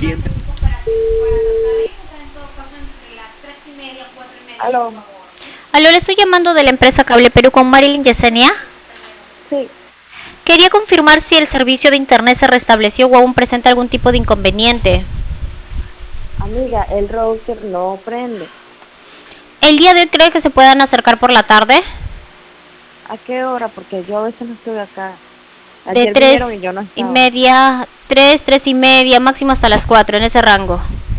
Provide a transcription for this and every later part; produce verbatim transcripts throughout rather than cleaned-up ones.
cliente. Aló. Aló, le estoy llamando de la empresa Cable Perú con Marilyn Yesenia. Sí. Quería confirmar si el servicio de internet se restableció o aún presenta algún tipo de inconveniente. Amiga, el router no prende. ¿El día de hoy cree que se puedan acercar por la tarde? ¿A qué hora? Porque yo a veces no estoy acá. De Ayer tres vinieron y yo no y estaba. media, tres, tres y media, máximo hasta las cuatro, en ese rango.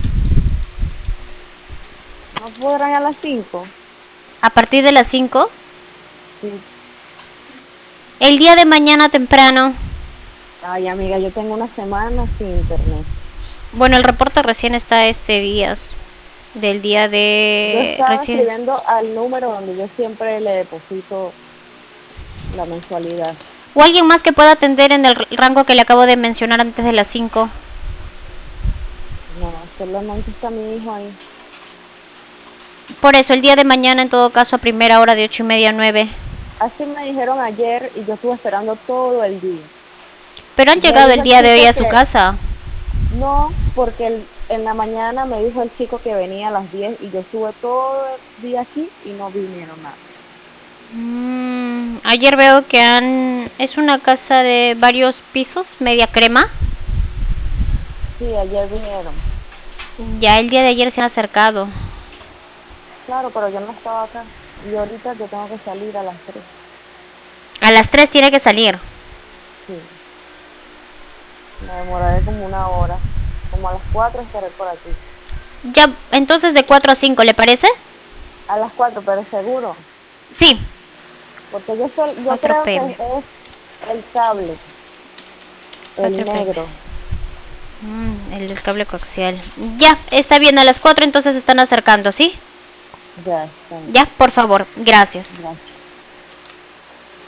¿No podrán a las cinco? ¿A partir de las cinco? Sí. El día de mañana temprano. Ay, amiga, yo tengo una semana sin internet. Bueno, el reporte recién está este día, del día Yo de estaba recién. escribiendo al número donde yo siempre le deposito la mensualidad. ¿O alguien más que pueda atender en el rango que le acabo de mencionar antes de las cinco? No, solamente está mi hijo ahí. Por eso, el día de mañana, en todo caso, a primera hora de ocho y media a nueve. Así me dijeron ayer y yo estuve esperando todo el día. Pero han Yo llegado dije el al día de hoy chico a su que casa. no, porque el- en la mañana me dijo el chico que venía a las diez y yo estuve todo el día aquí y no vinieron nada. Mm, ayer veo que han... Es una casa de varios pisos, media crema. Sí, ayer vinieron. Ya el día de ayer se han acercado. Claro, pero yo no estaba acá. Y ahorita yo tengo que salir a las tres. A las tres tiene que salir. Sí. Me demoraré como una hora. Como a las cuatro estaré por aquí. Ya, entonces de cuatro a cinco, ¿le parece? A las cuatro, pero seguro. Sí. Porque yo, sol, yo cuatro creo que pm. es el cable. El cuatro pm. negro. Mm, el del cable coaxial. Ya, está bien, a las cuatro entonces se están acercando, ¿sí? Ya está. Ya, por favor, gracias. Gracias.